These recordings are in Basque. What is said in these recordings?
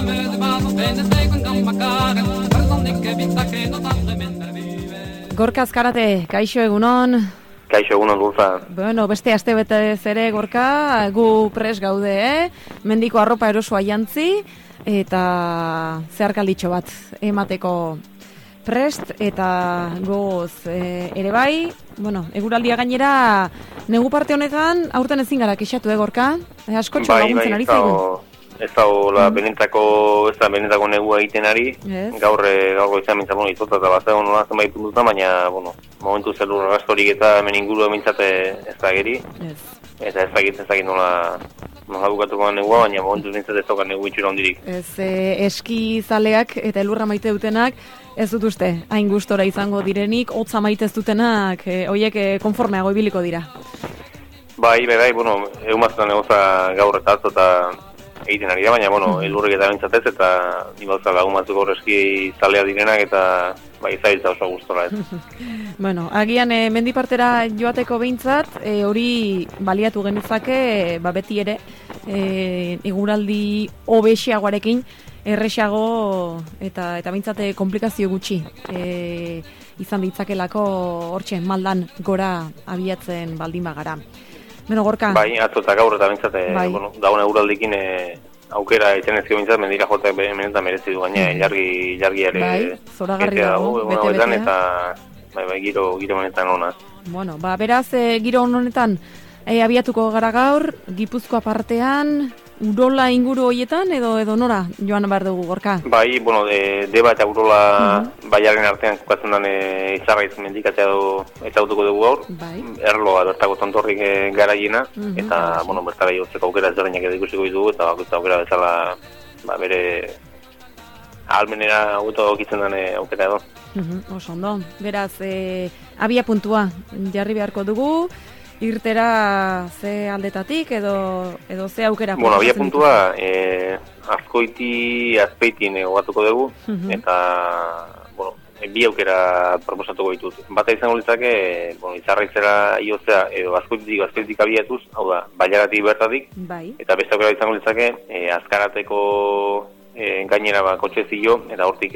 Gorka Azkarate, kaixo egunon. Kaixo egunon Dulza. Bueno, beste astebetez ere Gorka, gu pres gaude, Mendiko arropa erosoa jantzi eta zeharkalditxo bat emateko prest eta goz ere bai. Bueno, eguraldia gainera negu parte honetan aurten ezin gara kexatu Gorka. Askotxo laguntzen ari zaigu. Ez da benetako negua egiten ari, gaur goizan mintzat, izotza eta bat egon nola zenbait puntuta, baina, momentu zelur rastorik eta hemen inguru mintzate ez da geri, eta ez dakit nola bukatuko negua, baina momentu mintzat ez dauka negu itxura hondirik. Eski zaleak eta elurra maite dutenak, ez dut uste, hain gustora izango direnik, hotza maite ez dutenak, hoiek konformeago ibiliko dira. Bai, egun maztan egoza gaur eta atzo eta egiten ari da, baina, elurrik eta bintzatez, eta nibauza lagun batzuk horrezki zalea direnak, eta zailtza oso gustora ez. Bueno, agian mendipartera joateko behintzat, hori baliatu genezake, beti ere, eguraldi hobexiagoarekin, erresago eta behintzate komplikazio gutxi izan ditzakelako hortxe maldan gora abiatzen baldin bagara. Beno, Gorka. Bai, atzo eta gaur eta bintzate, daun eguraldikin aukera izan ezkio bintzat, mendira joatak benetan merezi du gaina, jargiare. Bai, zoragarri dago, bete-betea. Eta, giro honetan ona. Bueno, beraz, giro honetan abiatuko gara gaur, Gipuzkoa partean, Urola inguru hoietan edo nora joan behar dugu Gorka? Bai, Deba eta Urola baiaren artean kokatzen den izarraiz mendikatzea ezautuko dugu gaur. Erloa bertako tontorrik garaiena, eta bertara jotzeko aukera ezberdinak edo ikusiko ditugu, eta bakoitza aukera bezala bere ahalmenera guto okitzen den aukera edo. Oso ondo, beraz, abia puntua jarri beharko dugu, irtera ze aldetatik edo ze aukera? Abia puntua azpeitin egatuko dugu, eta bi aukera proposatuko ditut. Bata izango litzake, izarraitzera iotzea edo azpeitik abiatuz, hau da, Bailaratik bertatik, eta beste aukera izango litzake, Azkarateko gainera kotxezio, eta hortik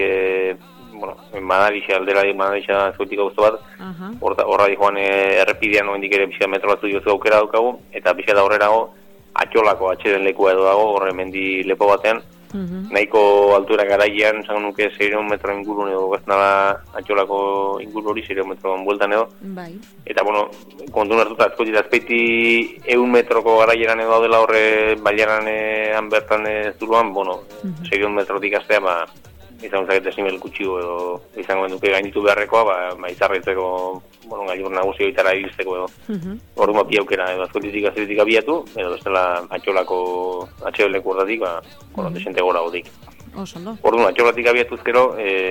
Madarixa azkoitik gauzo bat, horra joan errepidean noendik ere pixka metro batzu jozu aukera daukagu, eta pixka da horrerago Atxolako atxeden lekua edo dago, horre mendi lepo batean, nahiko altura garaian, zango nuke 600 metro ingurun edo gaztnala Atxolako inguru hori 600 metro bueltan edo, eta kontun hartuta azkoitik azpeiti 100 metroko garaieran edo dela horre Bailaran bertan zuruan, 600 metrotik astea, izango zakete simel gutxigo edo izango duke gainitu beharrekoa, izarritzeko gailur nagusio itara iristeko edo. Orduan bi aukera edo azkoitik abiatu, edo bestela Atxolako atxeoleku horretik, desente gora hodik. Orduan Atxolatik abiatuz gero,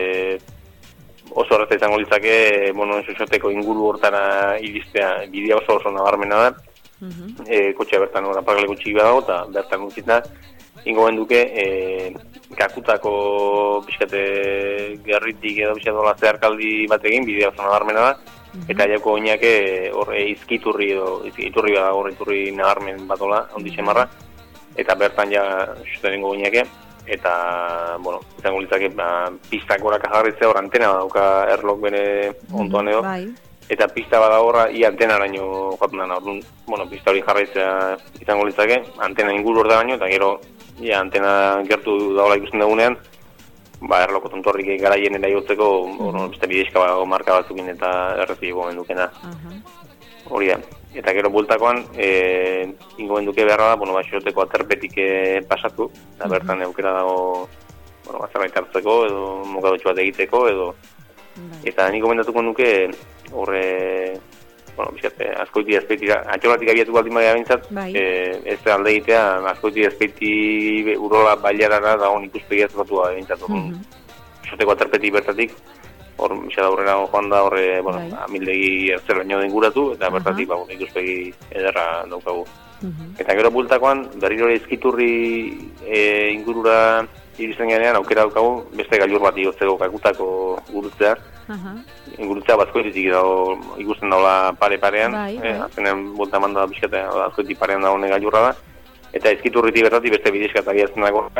oso horretza izango litzake, Xoxoteko inguru hortara iristea bidea oso nabarmena da, kotxea bertan aparkaleko txiki badago, eta bertan utzita, ingo benduke, kakutako pixkate gerritik edo pixkate dola zeharkaldi batekin, bidea oso nabarmena da, eta jauko oinake izkiturri bada horreturri nabarmen batola, onditxe marra, eta bertan xoten ingo oinake, eta, izango litzake, pistak goraka jarritzea hor antena dauka erlok bere ontuan edo, eta pista bada horra, antena araño joaten dana, pista hori jarraitzea izango litzake, antena inguru hor da baino, eta gero, antena gertu dagoela ikusten dugunean, erloko tontorrik garaien eraiotzeko, beste bidezka marka batzukin eta errezileko mendukena. Hori da. Eta gero bultakoan, ingo menduke beharra da, Xoteko aterpetik pasatu, eta bertan aukera dago, zerbait hartzeko, edo mokadotxo bat egiteko, edo. Eta niko mendatuko nuke, horre, azkoiti azpeitira, Atxolatik abiatu baldin badia bintzat, ez alde egitea, azkoiti azpeiti Urola Bailarara dagoen ikuspegia zatua bintzat. Xoteko aterpetik bertatik, hor, da horrela joan da, horre, amildegi ertzer baino denguratu, eta bertatik, ikuspegi ederra daukagu. Eta gero bultakoan, berriro izkiturri ingurura iristen genean, aukera daukagu, beste gailur bat iotzeko kakutako gurutzea, ingurutzea bazkoititik dago ikusten daula pare-parean, azkenean bolta manda da pixkata azkoitik parean dago gailurra da, eta izkiturritik bertatik beste bidezka eta giatzen dago,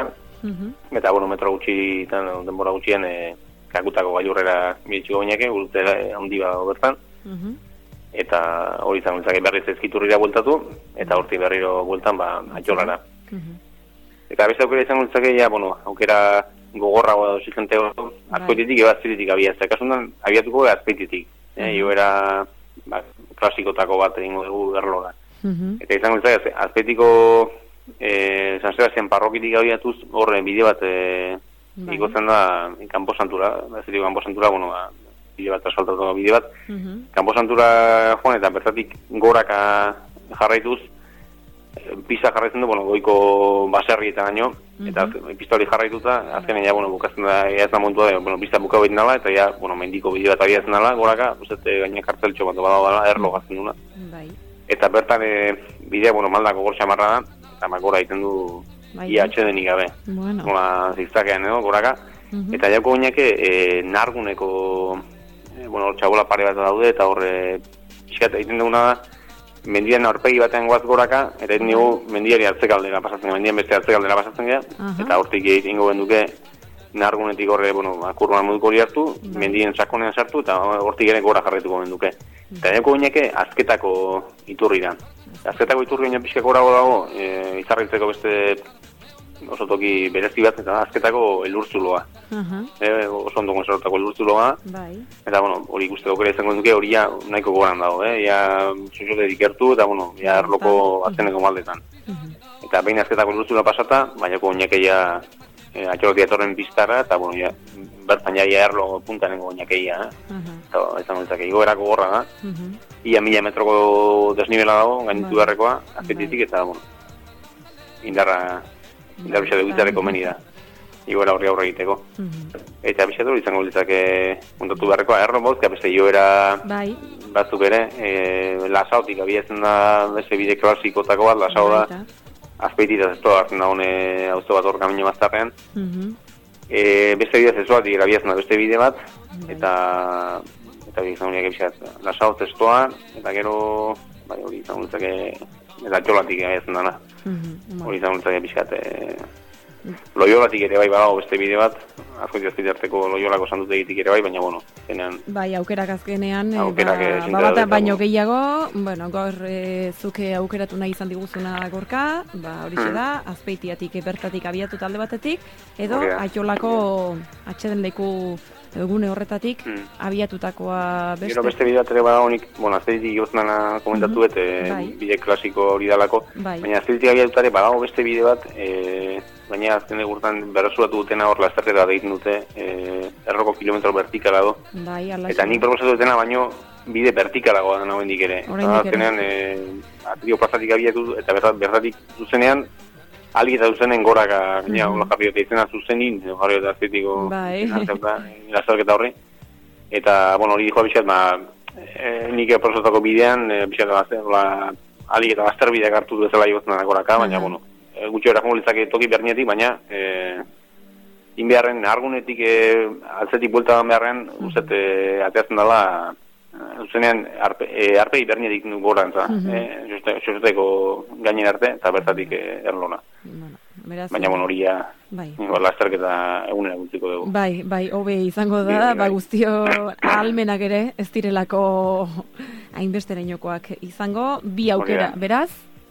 Eta, bueno, metro gutxi, denbora gutxien, kakutako gailurrera bitxiko gainake, urte handi bat bertan. Eta hori izan gultzake berriz ezkiturrira bueltatu, eta horti berriro bueltan, atxolara. Eta beste aukera izan gultzake, aukera gogorra guada exigente azkoititik eba azpeititik abiatzea. Kasundan, abiatuko azpeititik. Jo era klasikotako bat egingo dugu berlora. Eta izan gultzake, azpeitiko San Sebastian parrokitik abiatuz, horre bide bat ikotzen da Kanposantura, Kanposantura, bide bat asfaltatu bide bat. Kanposantura joan eta bertatik goraka jarraituz, pista jarraitzen du, goiko baserri eta gaino, eta pista hori jarraituta, azkenen bukatzen da, ez da momentua da, pista buka behit nala, eta mendiko bide bat abiatzen nala, goraka, gaina kartzeltxo bat badagoela, erlo gazten duna. Eta bertan bidea, maldako gortxa marra da, eta gora egiten du ia atxedenik gabe. Zigzakean edo, goraka. Eta jauko gainake, narguneko, txabola pare bat daude, eta horre, pixkat egiten duguna da, mendian aurpegi batean goaz goraka, eta egiten dugu mendiari hartzekaldera pasatzen, mendian beste hartzekaldera pasatzen gara, eta hortik egiten goben duke, nargunetik horre, kurban moduko hori hartu, mendien sakonean sartu, eta hortik ere gora jarretuko ben duke. Eta jauko gainake, azketako iturri da. Azketako iturri gaina pixka gorago dago, izarritzeko beste oso toki berezi bat, eta azketako elurtzuloa. Oso ondo konservatako elurtzuloa. Eta, hori ikusteko aukera izango duke, hori nahiko goran dago. Ja, txoxote dikertu, eta, ja, erloko azkeneko maldetan. Eta behin azketako elurtzuloa pasata, bainako oinakeia atxolotia etorren piztara, eta, ja, bertan jaia erlo puntanengo oinakeia. Eta, izango ditzake, igoerako gorra da. Ia 1000 metroko desnibela dago, gainitu beharrekoa, azketitik, eta, indarra bisa dugitareko meni da. Igoera horri aurre egiteko. Eta bisa dut izango ditzake puntatu beharrekoa. Erro bozka, beste joera batzuk ere, Lasaotik abiatzen da beste bide klasikotako bat, Lasao da, azpeititaz ez toa hartzen da hone auzo bat hor kamino baztarrean. Beste bide zezuatik abiatzen da beste bide bat, eta izan horiak ebizat, Lasao testoa, eta gero, hori izan ditzake, eta txolatik abiatzen dana. Hori izan ditzake ebizat, Loiolatik ere badago beste bide bat, azkoitu azpitarteko Loiolako sandutegitik ere baina, zenean... Aukerak azkenean, baino gehiago, gaur zuke aukeratu nahi izan diguzuna gorka, hori da, azpeitiatik bertatik abiatu talde batetik, edo Aiolako atxeden leku egune horretatik abiatutakoa beste... Gero beste bide bat ere badago nik, azpeitik igozunana komentatu bide klasiko hori dalako, baina azpeitik abiatutare badago beste bide bat, baina azken egurtan berresuratu dutena hor lasterketa bat egiten dute, erroko kilometro vertikala do. Eta nik proposatu dutena baino bide vertikalagoa da nagoendik ere. Azkenean, atrio plazatik abiatu eta bertatik zuzenean, algi eta zuzenen goraka, gaina jarri dute izena zuzenin, jarri dute azpetiko lasterketa horri. Eta, hori dihoa bizat, nik proposatako bidean, bizat, algi eta laster bideak hartu duzela igozena goraka, baina, gutxo erakungo litzake toki bernietik, baina inbeharren argunetik altzetik buelta beharren uzet ateatzen dela zuzenean arpegi bernietik gora entza xosoteko gainen arte eta bertatik erlona. Baina hori lasterketa egunera gultziko dugu. Hobe izango da, guztio ahalmenak ere ez direlako hainbestereinokoak izango, bi aukera, beraz,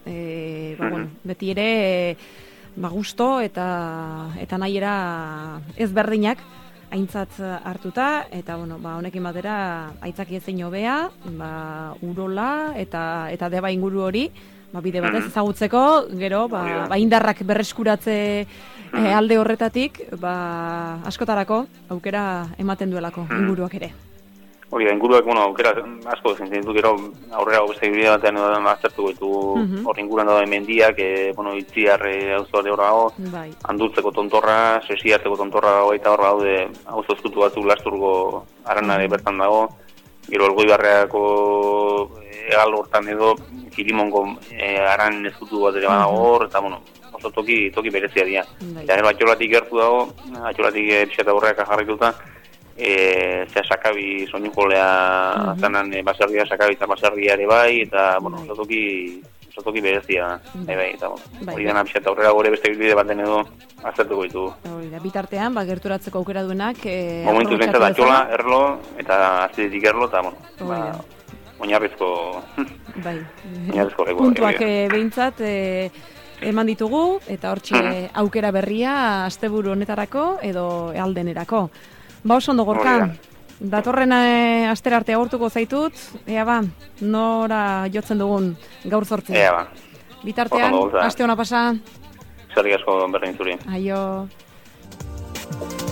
beti ere gusto eta nahiera ezberdinak aintzat hartuta, eta honekin batera aitzaki ezin hobea, urola eta deba inguru hori, bide batez ezagutzeko, gero indarrak berreskuratze alde horretatik, askotarako aukera ematen duelako inguruak ere. Hori da, inguruak, aukera asko zentzen ditu, gero aurrera beste bide batean edo aztertuko ditu hor inguruan dauden mendiak, Itziarre auzoare hor dago, Andultzeko tontorra, Sesiarteko tontorra dago eta hor daude auzo ezkutu batzuk Lasturgo aranare bertan dago, gero Elgoibarreako egal hortan edo Kirimongo aran ezkutu bat ere badago hor, eta oso toki berezia dira. Eta gero Atxolatik gertu dago, Atxolatik pixata horreak jarrituta, Sakabi soinu jolea zanan baserria, Sakabi eta baserria ere bai, eta toki toki berezia, eta hori dena pixat aurrera gore beste bide baten edo aztertuko ditugu. Bitartean, gerturatzeko aukera duenak... Momentuz bentsat atxola, erlo, eta azidetik erlo, eta oinarrizko... Puntuak behintzat eman ditugu, eta hortxe aukera berria asteburu honetarako edo aldenerako. Oso ondo, Gorka, datorren astera arte agurtuko zaitut, nora jotzen dugun gaur 8. Bitartean, aste ona pasa. Eskerrik asko berdin zuri. Aio.